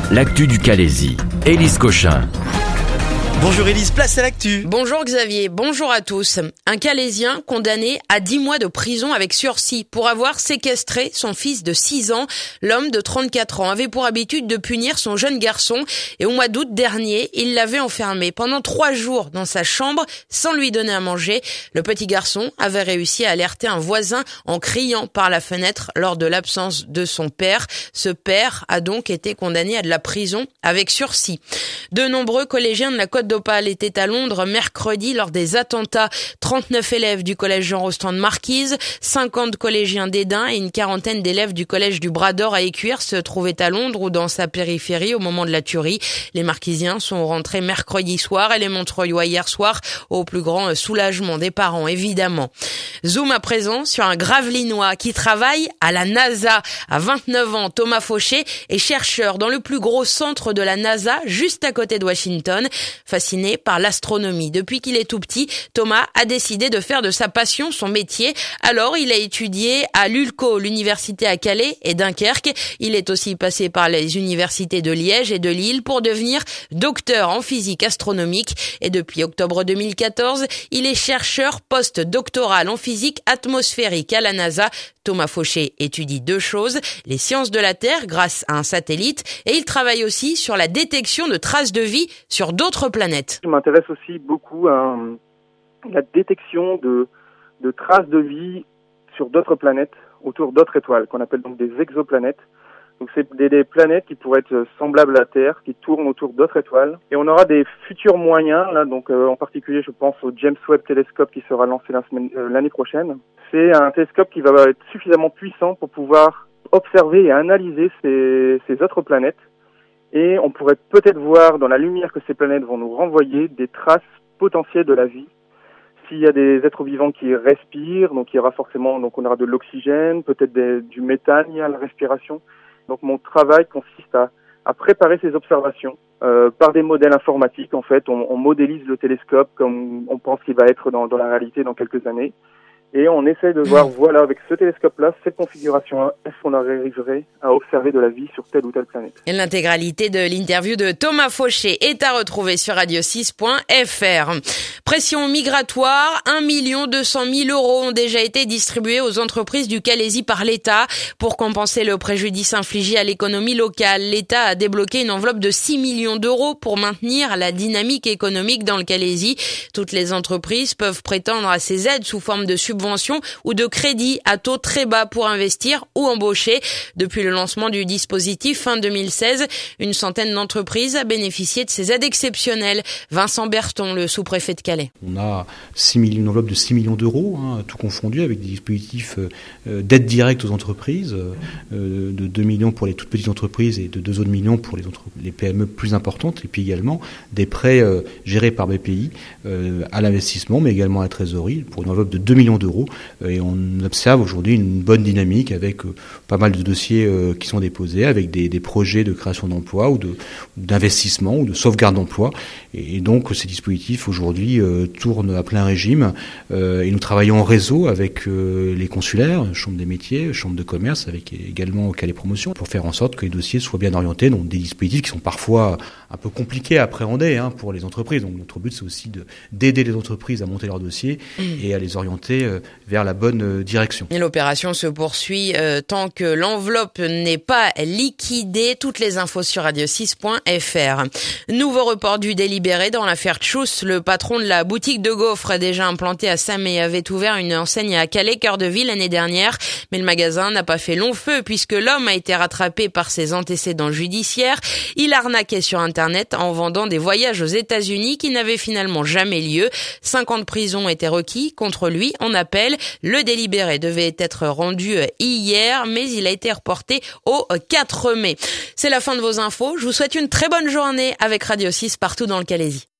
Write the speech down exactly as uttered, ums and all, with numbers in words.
L'actu du Calaisis. Élise Cochin. Bonjour Élise, place à l'actu. Bonjour Xavier, bonjour à tous. Un Calaisien condamné à dix mois de prison avec sursis pour avoir séquestré son fils de six ans. L'homme de trente-quatre ans avait pour habitude de punir son jeune garçon et au mois d'août dernier, il l'avait enfermé pendant trois jours dans sa chambre sans lui donner à manger. Le petit garçon avait réussi à alerter un voisin en criant par la fenêtre lors de l'absence de son père. Ce père a donc été condamné à de la prison avec sursis. De nombreux collégiens de la Côte d'Opale étaient à Londres mercredi lors des attentats. trente-neuf élèves du collège Jean-Rostand de Marquise, cinquante collégiens d'Esdin et une quarantaine d'élèves du collège du Bras d'Or à Écuire se trouvaient à Londres ou dans sa périphérie au moment de la tuerie. Les Marquisiens sont rentrés mercredi soir et les Montreuillois hier soir, au plus grand soulagement des parents évidemment. Zoom à présent sur un Gravelinois qui travaille à la NASA. À vingt-neuf ans, Thomas Fauché est chercheur dans le plus gros centre de la NASA, juste à côté de Washington. Fasciné par l'astronomie depuis qu'il est tout petit, Thomas a décidé de faire de sa passion son métier. Alors, il a étudié à l'U L C O, l'université à Calais et Dunkerque. Il est aussi passé par les universités de Liège et de Lille pour devenir docteur en physique astronomique. Et depuis octobre deux mille quatorze, il est chercheur post-doctoral en physique atmosphérique à la NASA. Thomas Fauché étudie deux choses, les sciences de la Terre grâce à un satellite et il travaille aussi sur la détection de traces de vie sur d'autres planètes. Je m'intéresse aussi beaucoup à la détection de, de traces de vie sur d'autres planètes, autour d'autres étoiles, qu'on appelle donc des exoplanètes. Donc c'est des, des planètes qui pourraient être semblables à la Terre, qui tournent autour d'autres étoiles. Et on aura des futurs moyens, là, donc euh, en particulier je pense au James Webb Telescope qui sera lancé la semaine, euh, l'année prochaine. C'est un télescope qui va être suffisamment puissant pour pouvoir observer et analyser ces, ces autres planètes. Et on pourrait peut-être voir dans la lumière que ces planètes vont nous renvoyer des traces potentielles de la vie. S'il y a des êtres vivants qui respirent, donc il y aura forcément, donc on aura de l'oxygène, peut-être des, du méthane à la respiration. Donc mon travail consiste à, à préparer ces observations euh, par des modèles informatiques. En fait, on, on modélise le télescope comme on pense qu'il va être dans, dans la réalité dans quelques années. Et on essaie de voir, voilà, avec ce télescope-là, cette configuration-là, est-ce qu'on arriverait à observer de la vie sur telle ou telle planète. Et l'intégralité de l'interview de Thomas Fauché est à retrouver sur radio six point f r. Pression migratoire, un million deux cent mille euros ont déjà été distribués aux entreprises du Calaisis par l'État. Pour compenser le préjudice infligé à l'économie locale, l'État a débloqué une enveloppe de six millions d'euros pour maintenir la dynamique économique dans le Calaisis. Toutes les entreprises peuvent prétendre à ces aides sous forme de subventions ou de crédits à taux très bas pour investir ou embaucher. Depuis le lancement du dispositif fin deux mille seize, une centaine d'entreprises a bénéficié de ces aides exceptionnelles. Vincent Berton, le sous-préfet de Calais. On a six millions, une enveloppe de six millions d'euros, hein, tout confondu, avec des dispositifs euh, d'aide directe aux entreprises, euh, de deux millions pour les toutes petites entreprises et de deux autres millions pour les, entre- les P M E plus importantes, et puis également des prêts euh, gérés par B P I euh, à l'investissement, mais également à la trésorerie, pour une enveloppe de deux millions d'euros. Et on observe aujourd'hui une bonne dynamique avec euh, pas mal de dossiers euh, qui sont déposés, avec des, des projets de création d'emplois ou de, d'investissement ou de sauvegarde d'emplois. Et, et donc ces dispositifs aujourd'hui euh, tournent à plein régime. Euh, et nous travaillons en réseau avec euh, les consulaires, chambre des métiers, chambre de commerce, avec également Calais Promotion, pour faire en sorte que les dossiers soient bien orientés, donc des dispositifs qui sont parfois un peu compliqués à appréhender hein, pour les entreprises. Donc notre but c'est aussi de, d'aider les entreprises à monter leurs dossiers mmh. et à les orienter euh, vers la bonne direction. Et l'opération se poursuit euh, tant que l'enveloppe n'est pas liquidée. Toutes les infos sur radio six point f r. Nouveau report du délibéré dans l'affaire Tchous. Le patron de la boutique de gaufres déjà implantée à Samé avait ouvert une enseigne à Calais, cœur de ville, l'année dernière. Mais le magasin n'a pas fait long feu puisque l'homme a été rattrapé par ses antécédents judiciaires. Il arnaquait sur Internet en vendant des voyages aux États-Unis qui n'avaient finalement jamais lieu. Cinq ans de prison étaient requis contre lui en appel. Le délibéré devait être rendu hier, mais il a été reporté au quatre mai. C'est la fin de vos infos. Je vous souhaite une très bonne journée avec Radio six partout dans le Calaisis.